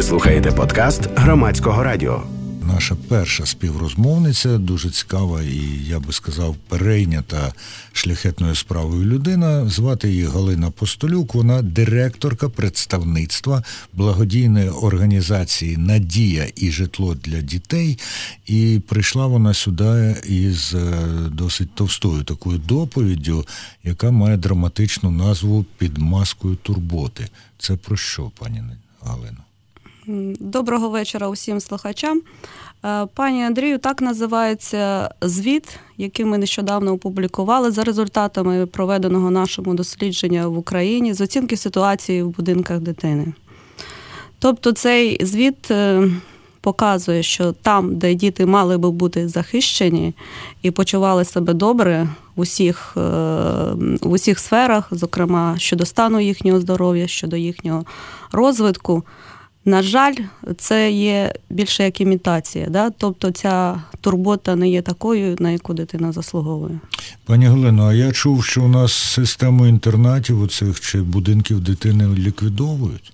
Ви слухаєте подкаст Громадського радіо. Наша перша співрозмовниця, дуже цікава і, я би сказав, перейнята шляхетною справою людина. Звати її Галина Постолюк. Вона директорка представництва благодійної організації «Надія і житло для дітей». І прийшла вона сюди із досить товстою такою доповіддю, яка має драматичну назву «Під маскою турботи». Це про що, пані Галино? Доброго вечора усім слухачам. Пані Андрію, так називається звіт, який ми нещодавно опублікували за результатами проведеного нашому дослідження в Україні з оцінки ситуації в будинках дитини. Тобто цей звіт показує, що там, де діти мали би бути захищені і почували себе добре в усіх сферах, зокрема щодо стану їхнього здоров'я, щодо їхнього розвитку, на жаль, це є більше як імітація. Да? Тобто ця турбота не є такою, на яку дитина заслуговує. Пані Галино, а я чув, що у нас систему інтернатів оцих чи будинків дитини ліквідовують?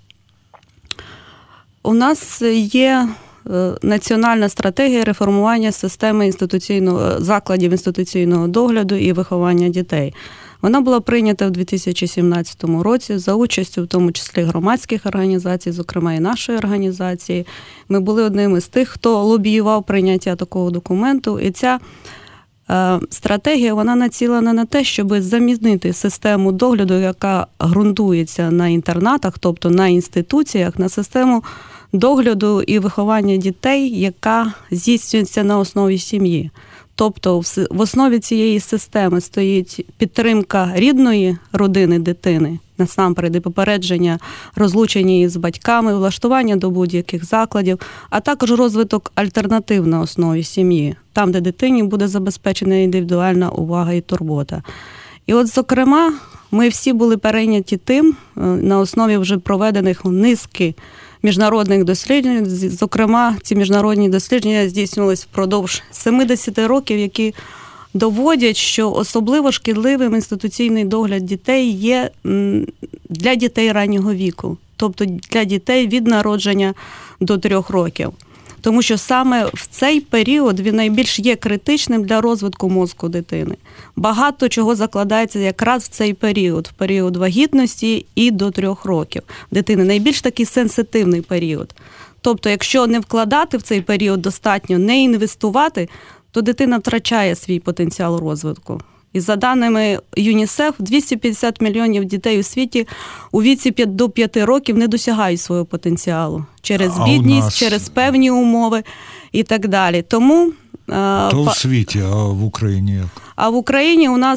У нас є національна стратегія реформування системи закладів інституційного догляду і виховання дітей. Вона була прийнята в 2017 році за участю, в тому числі, громадських організацій, зокрема і нашої організації. Ми були одним із тих, хто лобіював прийняття такого документу. І ця стратегія, вона націлена на те, щоб замінити систему догляду, яка ґрунтується на інтернатах, тобто на інституціях, на систему догляду і виховання дітей, яка здійснюється на основі сім'ї. Тобто в основі цієї системи стоїть підтримка рідної родини дитини, насамперед і попередження розлучення із батьками, влаштування до будь-яких закладів, а також розвиток альтернатив на основі сім'ї, там, де дитині буде забезпечена індивідуальна увага і турбота. І от, зокрема, ми всі були перейняті тим, на основі вже проведених низки міжнародних досліджень. Зокрема, ці міжнародні дослідження здійснювалися впродовж 70 років, які доводять, що особливо шкідливим інституційний догляд дітей є для дітей раннього віку, тобто для дітей від народження до 3 років. Тому що саме в цей період він найбільш є критичним для розвитку мозку дитини. Багато чого закладається якраз в цей період, в період вагітності і до 3 років дитини. Найбільш такий сенситивний період. Тобто, якщо не вкладати в цей період достатньо, не інвестувати, то дитина втрачає свій потенціал розвитку. І за даними ЮНІСЕФ, 250 мільйонів дітей у світі у віці до 5 років не досягають свого потенціалу. Через бідність, через певні умови і так далі. Тому то в світі, а в Україні як? А в Україні у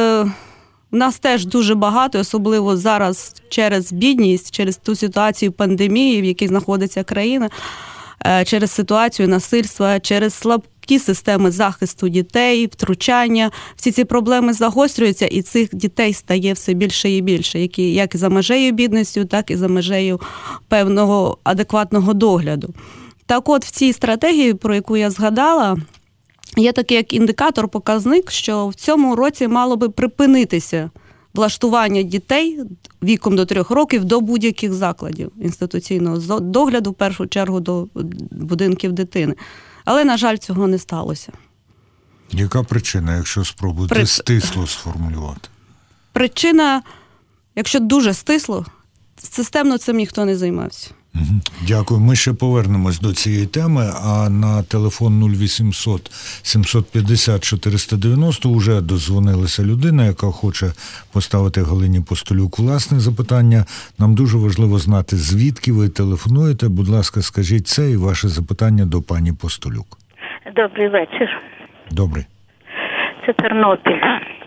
нас теж дуже багато, особливо зараз через бідність, через ту ситуацію пандемії, в якій знаходиться країна, через ситуацію насильства, через слабкі системи захисту дітей, втручання. Всі ці проблеми загострюються, і цих дітей стає все більше і більше, які як за межею бідності, так і за межею певного адекватного догляду. Так от, в цій стратегії, про яку я згадала, є такий як індикатор-показник, що в цьому році мало би припинитися влаштування дітей віком до 3 років до будь-яких закладів інституційного догляду, в першу чергу до будинків дитини. Але, на жаль, цього не сталося. Яка причина, якщо спробувати стисло сформулювати? Причина, якщо дуже стисло, системно цим ніхто не займався. Дякую. Ми ще повернемось до цієї теми, а на телефон 0800 750 490 вже дозвонилася людина, яка хоче поставити Галині Постолюк власне запитання. Нам дуже важливо знати, звідки ви телефонуєте. Будь ласка, скажіть це і ваше запитання до пані Постолюк. Добрий вечір. Добрий. Це Тернопіль.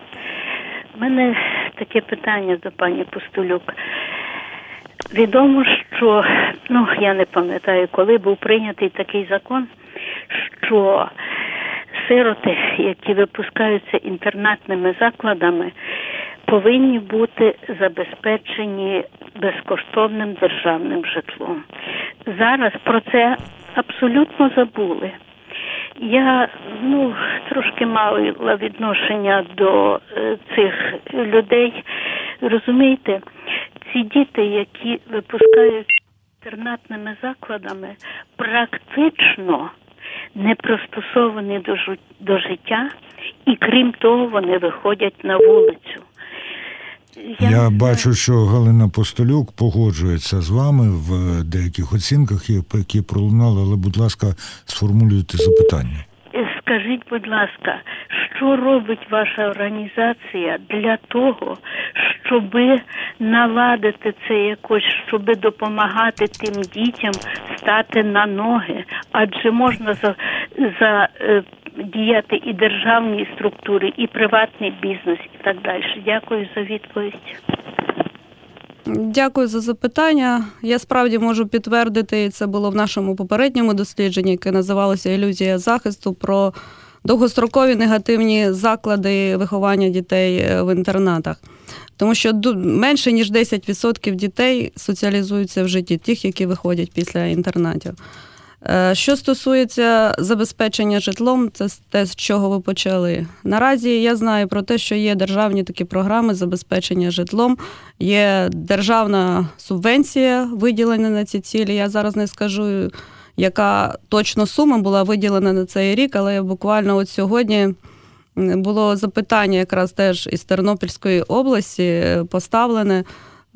У мене таке питання до пані Постолюк. Відомо, що, я не пам'ятаю, коли був прийнятий такий закон, що сироти, які випускаються інтернатними закладами, повинні бути забезпечені безкоштовним державним житлом. Зараз про це абсолютно забули. Я, трошки мала відношення до цих людей. Розумієте, ці діти, які випускають інтернатними закладами практично не пристосовані до життя, і крім того, вони виходять на вулицю. Я бачу, що Галина Постолюк погоджується з вами в деяких оцінках, які пролунали, але, будь ласка, сформулюйте запитання. Скажіть, будь ласка, що робить ваша організація для того, щоб наладити це якось, щоб допомагати тим дітям стати на ноги? Адже можна діяти і державні структури, і приватний бізнес, і так далі. Дякую за відповідь. Дякую за запитання. Я справді можу підтвердити, і це було в нашому попередньому дослідженні, яке називалося «Ілюзія захисту», про довгострокові негативні заклади виховання дітей в інтернатах. Тому що менше, ніж 10% дітей соціалізуються в житті, тих, які виходять після інтернатів. Що стосується забезпечення житлом, це те, з чого ви почали. Наразі я знаю про те, що є державні такі програми забезпечення житлом, є державна субвенція виділена на ці цілі. Я зараз не скажу, яка точно сума була виділена на цей рік, але буквально от сьогодні було запитання якраз теж із Тернопільської області поставлене,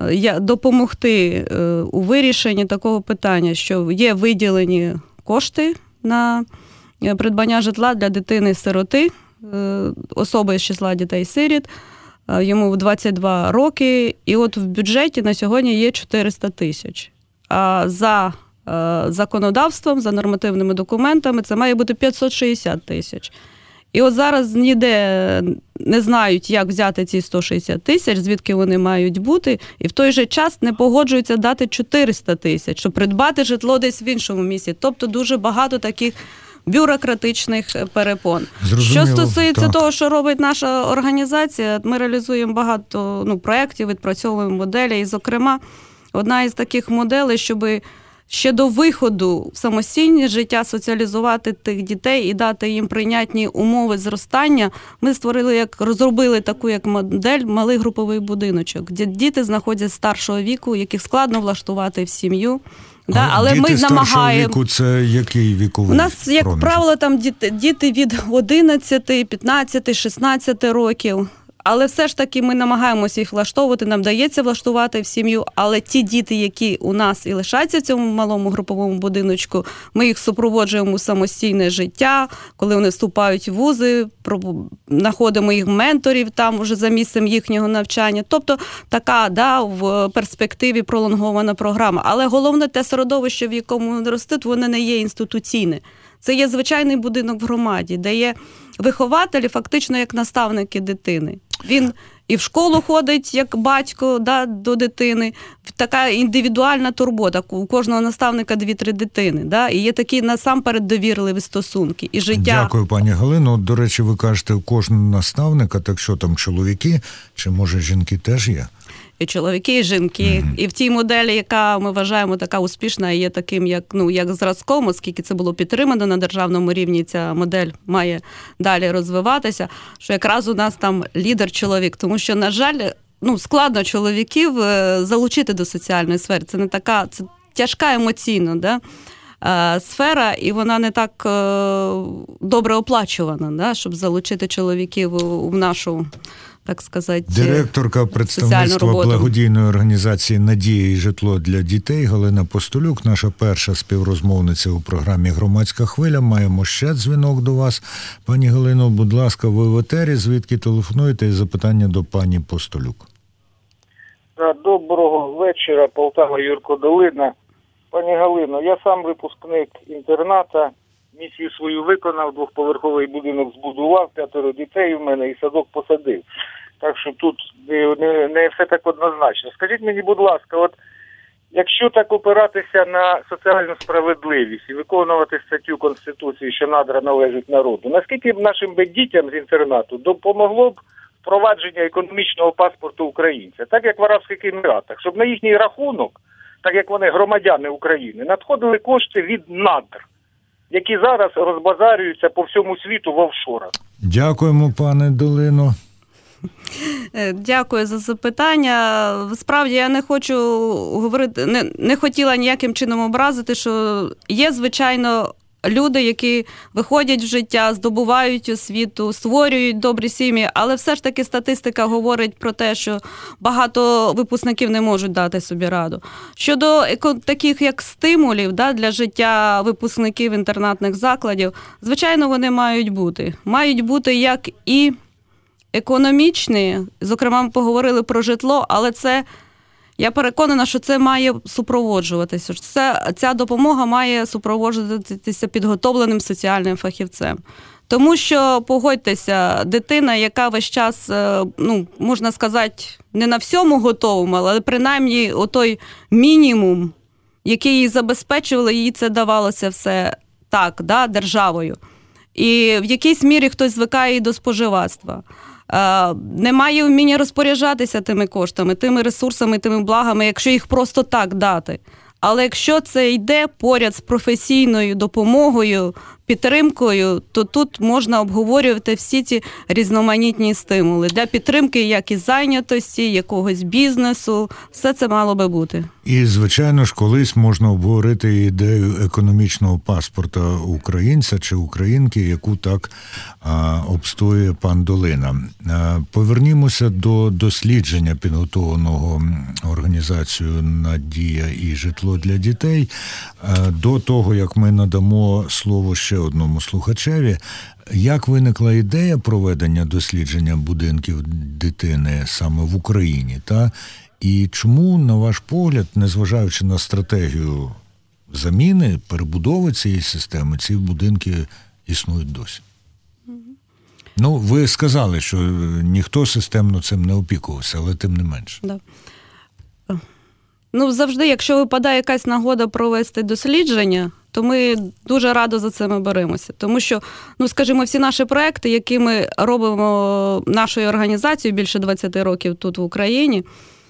допомогти у вирішенні такого питання, що є виділені кошти на придбання житла для дитини-сироти, особи з числа дітей-сиріт, йому 22 роки, і от в бюджеті на сьогодні є 400 тисяч. А за законодавством, за нормативними документами це має бути 560 тисяч. І от зараз ніде не знають, як взяти ці 160 тисяч, звідки вони мають бути, і в той же час не погоджуються дати 400 тисяч, щоб придбати житло десь в іншому місці. Тобто дуже багато таких бюрократичних перепон. Зрозуміло, що стосується того, що робить наша організація, ми реалізуємо багато проєктів, відпрацьовуємо моделі, і, зокрема, одна із таких моделей, щоби ще до виходу в самостійне життя соціалізувати тих дітей і дати їм прийнятні умови зростання, ми розробили таку як модель малий груповий будиночок, де діти знаходяться старшого віку, яких складно влаштувати в сім'ю. Але діти ми намагаємо. Віку, це який віковий? У нас, як правило, там діти від 11, 15, 16 років. Але все ж таки ми намагаємося їх влаштовувати, нам вдається влаштувати в сім'ю, але ті діти, які у нас і лишаються в цьому малому груповому будиночку, ми їх супроводжуємо у самостійне життя, коли вони вступають в вузи, знаходимо їх менторів там вже за місцем їхнього навчання. Тобто така, в перспективі пролонгована програма. Але головне те середовище, в якому вони ростуть, воно не є інституційне. Це є звичайний будинок в громаді, де є вихователі фактично як наставники дитини. Він і в школу ходить як батько до дитини, така індивідуальна турбота. У кожного наставника 2-3 дитини. І є такі насамперед довірливі стосунки. І життя... Дякую, пані Галино. До речі, ви кажете, у кожного наставника, так що там чоловіки, чи може жінки теж є? І чоловіки, і жінки. І в тій моделі, яка ми вважаємо така успішна, є таким як зразком, оскільки це було підтримано на державному рівні, ця модель має далі розвиватися, що якраз у нас там лідер-чоловік. Тому що, на жаль, складно чоловіків залучити до соціальної сфери. Це не така, це тяжка емоційно, сфера, і вона не так добре оплачувана, щоб залучити чоловіків в нашу, так сказати, директорка представництва благодійної організації «Надія і житло для дітей» Галина Постолюк, наша перша співрозмовниця у програмі «Громадська хвиля». Маємо ще дзвінок до вас. Пані Галино, будь ласка, ви в етері, звідки телефонуєте, і запитання до пані Постолюк. Доброго вечора, Полтава, Юрко Долина. Пані Галино, я сам випускник інтерната, місію свою виконав, 2-поверховий будинок збудував, 5 дітей в мене і садок посадив. Так що тут не все так однозначно. Скажіть мені, будь ласка, от якщо так опиратися на соціальну справедливість і виконувати статтю Конституції, що надра належить народу, наскільки б нашим дітям з інтернату допомогло б впровадження економічного паспорту українця, так як в Арабських Еміратах, щоб на їхній рахунок, так як вони громадяни України, надходили кошти від надр, які зараз розбазарюються по всьому світу в офшорах. Дякуємо, пане Долино. Дякую за запитання. Справді, я не хочу говорити, не хотіла ніяким чином образити, що є, звичайно, люди, які виходять в життя, здобувають освіту, створюють добрі сім'ї, але все ж таки статистика говорить про те, що багато випускників не можуть дати собі раду. Щодо таких як стимулів для життя випускників інтернатних закладів, звичайно, вони мають бути. Мають бути як і економічні, зокрема, ми поговорили про житло, але це, я переконана, що це має супроводжуватися. Ця допомога має супроводжуватися підготовленим соціальним фахівцем. Тому що, погодьтеся, дитина, яка весь час, можна сказати, не на всьому готовому, але принаймні отой мінімум, який їй забезпечували, їй це давалося все так, державою. І в якійсь мірі хтось звикає і до споживацтва. Немає вміння розпоряджатися тими коштами, тими ресурсами, тими благами, якщо їх просто так дати. Але якщо це йде поряд з професійною допомогою, підтримкою, то тут можна обговорювати всі ці різноманітні стимули для підтримки як і зайнятості, якогось бізнесу. Все це мало би бути. І, звичайно ж, колись можна обговорити ідею економічного паспорта українця чи українки, яку так обстоює пан Долина. Повернімося до дослідження, підготовленого організацією «Надія» і «Житло для дітей». До того, як ми надамо слово ще одному слухачеві, як виникла ідея проведення дослідження будинків дитини саме в Україні, і чому, на ваш погляд, незважаючи на стратегію заміни, перебудови цієї системи, ці будинки існують досі? Ви сказали, що ніхто системно цим не опікувався, але тим не менше. Да. Завжди, якщо випадає якась нагода провести дослідження, то ми дуже радо за це беремося. Тому що, скажімо, всі наші проекти, які ми робимо нашою організацією більше 20 років тут в Україні,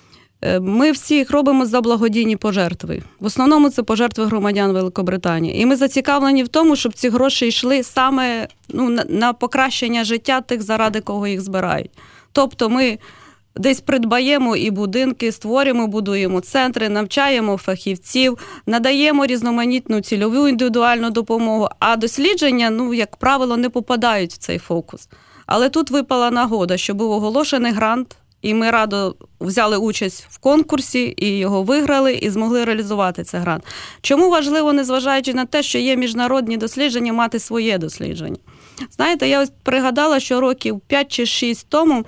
ми всі їх робимо за благодійні пожертви. В основному це пожертви громадян Великобританії. І ми зацікавлені в тому, щоб ці гроші йшли саме на покращення життя тих, заради кого їх збирають. Тобто ми десь придбаємо і будинки, створюємо, будуємо центри, навчаємо фахівців, надаємо різноманітну цільову індивідуальну допомогу, а дослідження, як правило, не попадають в цей фокус. Але тут випала нагода, що був оголошений грант, і ми радо взяли участь в конкурсі, і його виграли, і змогли реалізувати цей грант. Чому важливо, незважаючи на те, що є міжнародні дослідження, мати своє дослідження? Знаєте, я ось пригадала, що років 5 чи 6 тому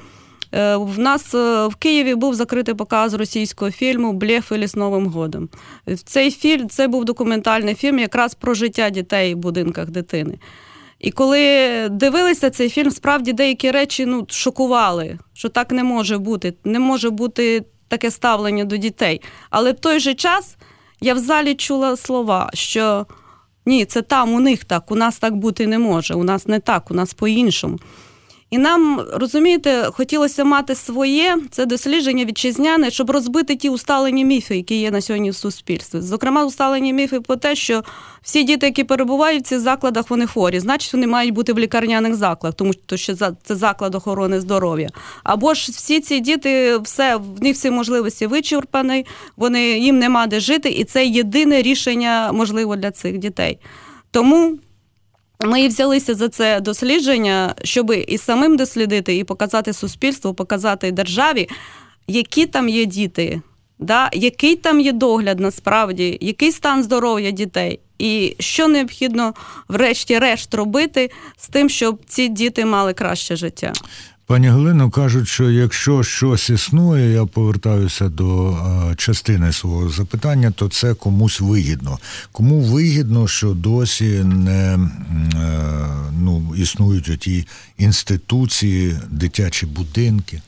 в нас в Києві був закритий показ російського фільму «Блефи з Новим годом». Цей фільм, це був документальний фільм якраз про життя дітей в будинках дитини. І коли дивилися цей фільм, справді деякі речі шокували, що так не може бути. Не може бути таке ставлення до дітей. Але в той же час я в залі чула слова, що ні, це там у них так, у нас так бути не може, у нас не так, у нас по-іншому. І нам, розумієте, хотілося мати своє, це дослідження вітчизняне, щоб розбити ті усталені міфи, які є на сьогодні в суспільстві. Зокрема, усталені міфи про те, що всі діти, які перебувають в цих закладах, вони хворі. Значить, вони мають бути в лікарняних закладах, тому що це заклад охорони здоров'я. Або ж всі ці діти, в них всі можливості вичерпані, їм нема де жити, і це єдине рішення, можливо, для цих дітей. Тому ми і взялися за це дослідження, щоб і самим дослідити, і показати суспільству, показати державі, які там є діти, який там є догляд насправді, який стан здоров'я дітей, і що необхідно врешті-решт робити з тим, щоб ці діти мали краще життя. Пані Галино, кажуть, що якщо щось існує, я повертаюся до частини свого запитання, то це комусь вигідно. Кому вигідно, що досі не існують оті інституції, дитячі будинки?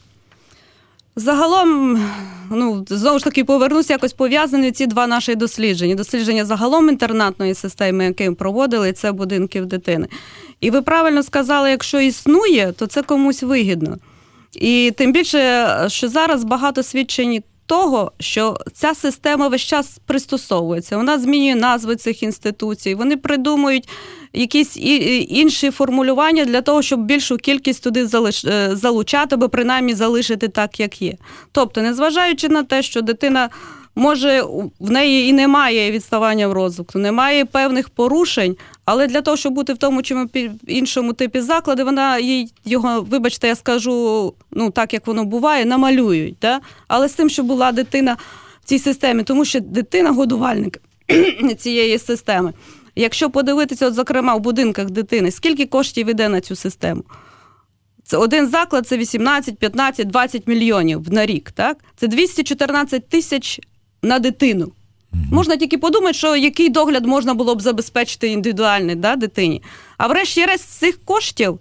Загалом, знову ж таки, повернуся, якось пов'язані ці два наші дослідження. Дослідження загалом інтернатної системи, яке ми проводили, це будинків дитини. І ви правильно сказали, якщо існує, то це комусь вигідно. І тим більше, що зараз багато свідчень того, що ця система весь час пристосовується. Вона змінює назви цих інституцій, вони придумують якісь інші формулювання для того, щоб більшу кількість туди залучати, або принаймні залишити так, як є. Тобто, незважаючи на те, що дитина може, в неї і немає відставання в розвитку, немає певних порушень, але для того, щоб бути в тому чи іншому типі закладу, вона його, вибачте, я скажу, так, як воно буває, намалюють. Да? Але з тим, щоб була дитина в цій системі, тому що дитина – годувальник цієї системи. Якщо подивитися, зокрема, в будинках дитини, скільки коштів йде на цю систему? Це один заклад – це 18, 15, 20 мільйонів на рік. Так? Це 214 тисяч на дитину. Можна тільки подумати, що який догляд можна було б забезпечити індивідуальний дитині. А врешті-решт з цих коштів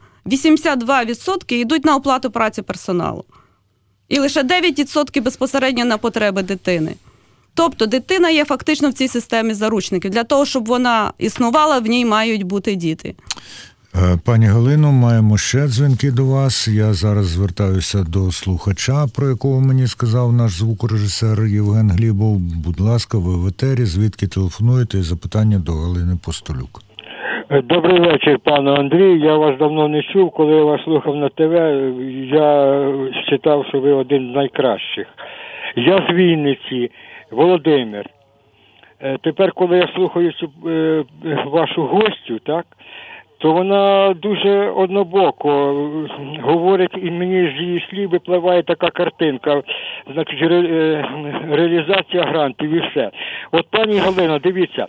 82% йдуть на оплату праці персоналу. І лише 9% безпосередньо на потреби дитини. Тобто дитина є фактично в цій системі заручників. Для того, щоб вона існувала, в ній мають бути діти. Пані Галино, маємо ще дзвінки до вас. Я зараз звертаюся до слухача, про якого мені сказав наш звукорежисер Євген Глібов. Будь ласка, ви в етері, звідки телефонуєте, і запитання до Галини Постолюк. Добрий вечір, пане Андрій. Я вас давно не чув. Коли я вас слухав на ТВ, я вважав, що ви один з найкращих. Я з Вінниці, Володимир. Тепер, коли я слухаю цю вашу гостю, так, то вона дуже однобоко говорить, і мені з її слів випливає така картинка, значить, реалізація грантів і все. От, пані Галина, дивіться,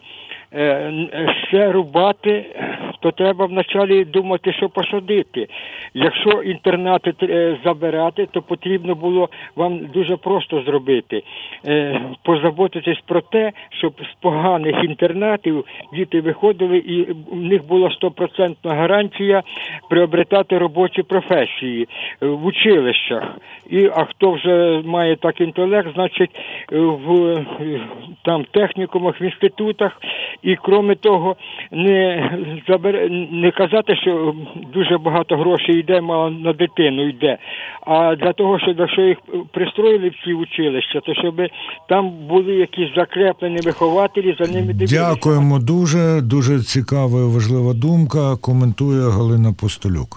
все рубати, то треба вначалі думати, що посадити. Якщо інтернати забирати, то потрібно було вам дуже просто зробити. Позаботитись про те, щоб з поганих інтернатів діти виходили і в них була 100% гарантія приобретати робочі професії в училищах. А хто вже має так інтелект, значить в там технікумах, в інститутах. І, крім того, не казати, що дуже багато грошей йде, мало на дитину йде, а для того, щоб якщо їх пристроїли в ці училища, то щоб там були якісь закреплені вихователі, за ними дивилися. Дякуємо дуже, дуже цікава і важлива думка. Коментує Галина Постолюк.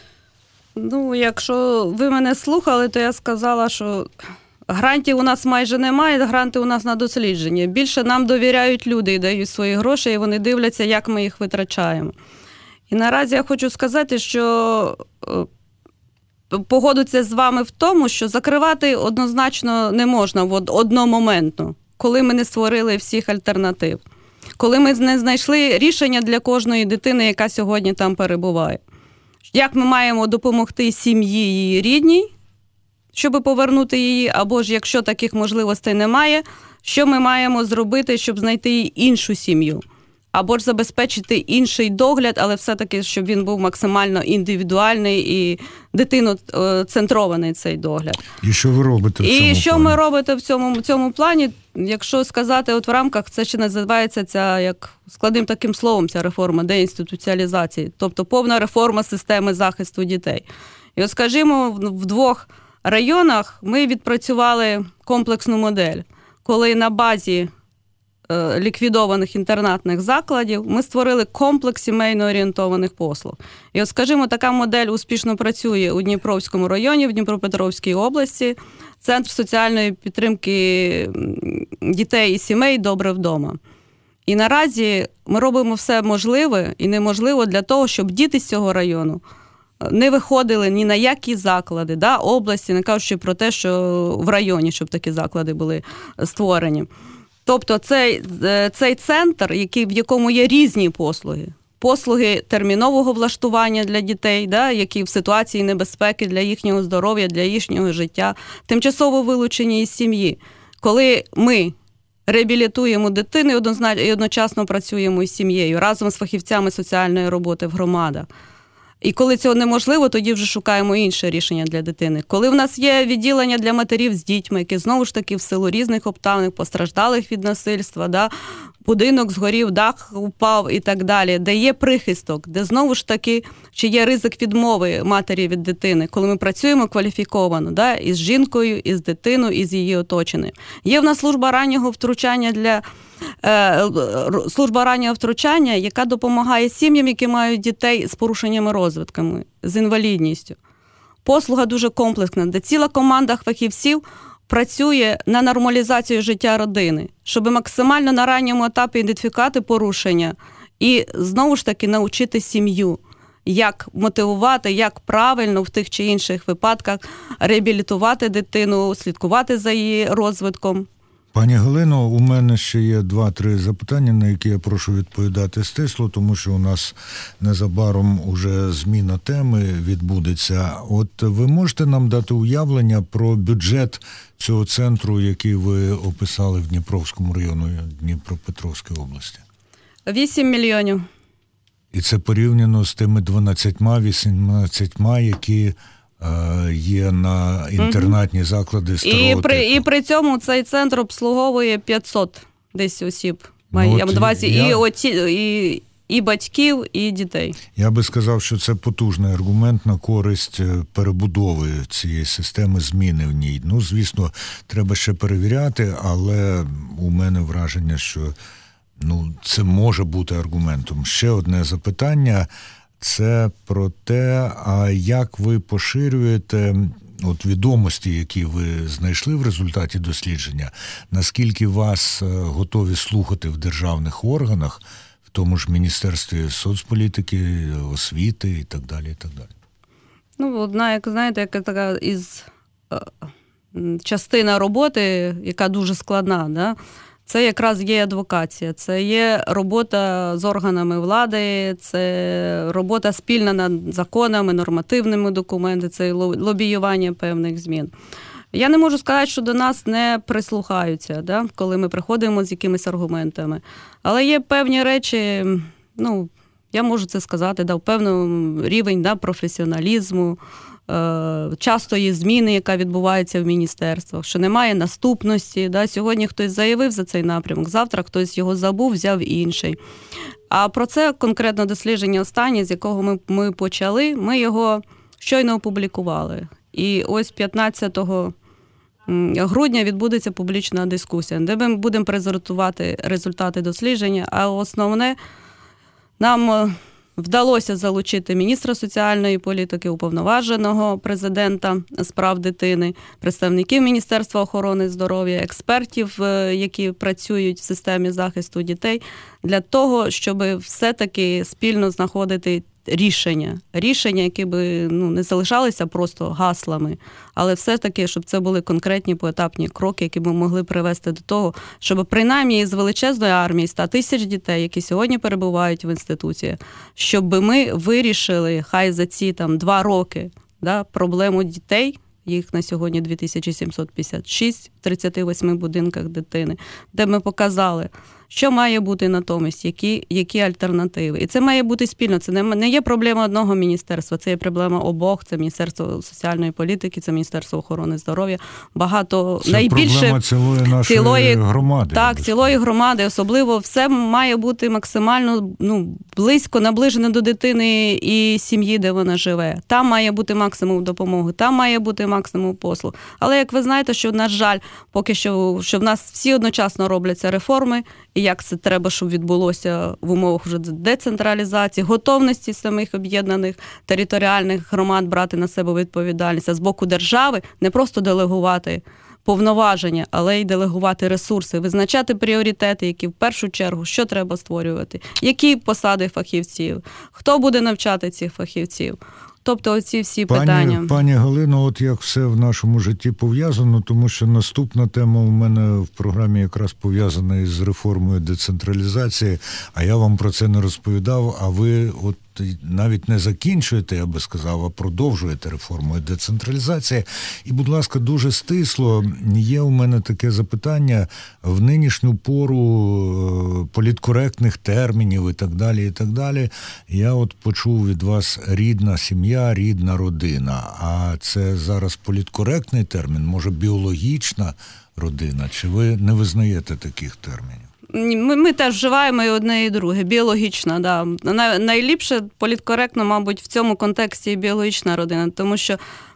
Якщо ви мене слухали, то я сказала, що грантів у нас майже немає, гранти у нас на дослідження. Більше нам довіряють люди і дають свої гроші, і вони дивляться, як ми їх витрачаємо. І наразі я хочу сказати, що погодитися з вами в тому, що закривати однозначно не можна одномоментно, коли ми не створили всіх альтернатив. Коли ми не знайшли рішення для кожної дитини, яка сьогодні там перебуває. Як ми маємо допомогти сім'ї її рідній, щоб повернути її, або ж якщо таких можливостей немає, що ми маємо зробити, щоб знайти іншу сім'ю, або ж забезпечити інший догляд, але все-таки, щоб він був максимально індивідуальний і дитиноцентрований цей догляд. І що ви робите в цьому плані? І що ми робите в цьому плані, якщо сказати, в рамках, це ще називається ця, як складним таким словом, ця реформа деінституціалізації, тобто повна реформа системи захисту дітей. І от, скажімо, в 2 районах ми відпрацювали комплексну модель, коли на базі ліквідованих інтернатних закладів ми створили комплекс сімейно-орієнтованих послуг. І от, скажімо, така модель успішно працює у Дніпровському районі, в Дніпропетровській області, Центр соціальної підтримки дітей і сімей «Добре вдома». І наразі ми робимо все можливе і неможливе для того, щоб діти з цього району не виходили ні на які заклади, області, не кажучи про те, що в районі, щоб такі заклади були створені. Тобто цей центр, в якому є різні послуги. Послуги термінового влаштування для дітей, які в ситуації небезпеки для їхнього здоров'я, для їхнього життя, тимчасово вилучені із сім'ї. Коли ми реабілітуємо дитину і одночасно працюємо із сім'єю, разом з фахівцями соціальної роботи в громадах. І коли цього неможливо, тоді вже шукаємо інше рішення для дитини. Коли в нас є відділення для матерів з дітьми, які знову ж таки в силу різних обставин, постраждалих від насильства, да, будинок згорів, дах упав і так далі, де є прихисток, де знову ж таки, чи є ризик відмови матері від дитини, коли ми працюємо кваліфіковано, да, із жінкою, із дитиною, із її оточенням. Є в нас служба раннього втручання, яка допомагає сім'ям, які мають дітей з порушеннями розвитками, з інвалідністю. Послуга дуже комплексна, де ціла команда фахівців працює на нормалізацію життя родини, щоб максимально на ранньому етапі ідентифікувати порушення і, знову ж таки, навчити сім'ю, як мотивувати, як правильно в тих чи інших випадках реабілітувати дитину, слідкувати за її розвитком. Пані Галино, у мене ще є 2-3 запитання, на які я прошу відповідати стисло, тому що у нас незабаром уже зміна теми відбудеться. От ви можете нам дати уявлення про бюджет цього центру, який ви описали в Дніпровському районі Дніпропетровської області? 8 мільйонів. І це порівняно з тими 12-18, які є на інтернатні заклади старого типу. І при цьому цей центр обслуговує 500 десь осіб. І батьків, і дітей. Я би сказав, що це потужний аргумент на користь перебудови цієї системи, зміни в ній. Ну, звісно, треба ще перевіряти, але у мене враження, що це може бути аргументом. Ще одне запитання. Це про те, а як ви поширюєте відомості, які ви знайшли в результаті дослідження, наскільки вас готові слухати в державних органах, в тому ж Міністерстві соцполітики, освіти і так далі, і так далі? Одна, яка така частина роботи, яка дуже складна, да? Це якраз є адвокація, це є робота з органами влади, це робота спільна над законами, нормативними документами, це лобіювання певних змін. Я не можу сказати, що до нас не прислухаються, да, коли ми приходимо з якимись аргументами. Але є певні речі, я можу це сказати, певний рівень професіоналізму, частої зміни, яка відбувається в міністерствах, що немає наступності. Да? Сьогодні хтось заявив за цей напрямок, завтра хтось його забув, взяв інший. А про це конкретно дослідження останнє, з якого ми почали, ми його щойно опублікували. І ось 15 грудня відбудеться публічна дискусія, де ми будемо презентувати результати дослідження, а основне, нам вдалося залучити міністра соціальної політики, уповноваженого президента з прав дитини, представників Міністерства охорони здоров'я, експертів, які працюють в системі захисту дітей, для того, щоб все-таки спільно знаходити рішення, які би не залишалися просто гаслами, але все-таки, щоб це були конкретні поетапні кроки, які б могли привести до того, щоб принаймні із величезної армії 100 тисяч дітей, які сьогодні перебувають в інституції, щоб ми вирішили, хай за ці 2 роки, проблему дітей, їх на сьогодні 2756 в 38 будинках дитини, де ми показали, що має бути натомість, які альтернативи. І це має бути спільно. Це не є проблема одного міністерства, це є проблема обох. Це Міністерство соціальної політики, це Міністерство охорони здоров'я. Це проблема цілої нашої громади. Так, цілої громади. Особливо все має бути максимально близько, наближено до дитини і сім'ї, де вона живе. Там має бути максимум допомоги, там має бути максимум послуг. Але, як ви знаєте, що, на жаль, поки що в нас всі одночасно робляться реформи, і як це треба, щоб відбулося в умовах вже децентралізації, готовності самих об'єднаних територіальних громад брати на себе відповідальність, а з боку держави не просто делегувати повноваження, але й делегувати ресурси, визначати пріоритети, які в першу чергу, що треба створювати, які посади фахівців, хто буде навчати цих фахівців, Тобто оці всі питання. Пані Галино, от як все в нашому житті пов'язано, тому що наступна тема у мене в програмі якраз пов'язана із реформою децентралізації, а я вам про це не розповідав, а ви от навіть не закінчуєте, я би сказав, а продовжуєте реформою децентралізації. І, будь ласка, дуже стисло, є у мене таке запитання в нинішню пору політкоректних термінів і так далі, і так далі. Я от почув від вас рідна сім'я, рідна родина. А це зараз політкоректний термін, може біологічна родина? Чи ви не визнаєте таких термінів? Ми теж вживаємо і одне, і друге. Біологічна, да. Найліпше політкоректно, мабуть, в цьому контексті біологічна родина, тому що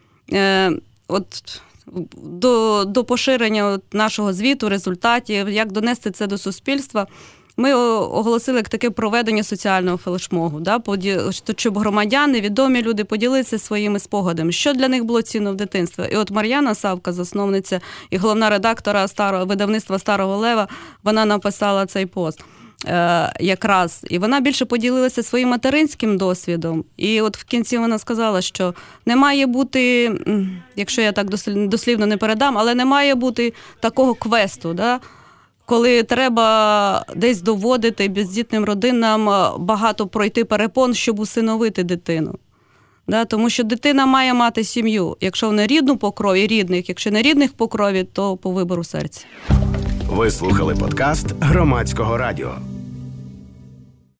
от до поширення нашого звіту, результатів, як донести це до суспільства, ми оголосили як таке проведення соціального флешмобу, да, щоб громадяни, відомі люди поділилися своїми спогадами, що для них було цінно в дитинстві. І от Мар'яна Савка, засновниця і головна редактора видавництва «Старого Лева», вона написала цей пост якраз. І вона більше поділилася своїм материнським досвідом. І от в кінці вона сказала, що не має бути, якщо я так дослівно не передам, але не має бути такого квесту, да, коли треба десь доводити бездітним родинам багато пройти перепон, щоб усиновити дитину. Да? Тому що дитина має мати сім'ю. Якщо не рідну по крові, рідних, якщо не рідних по крові, то по вибору серця. Ви слухали подкаст Громадського радіо.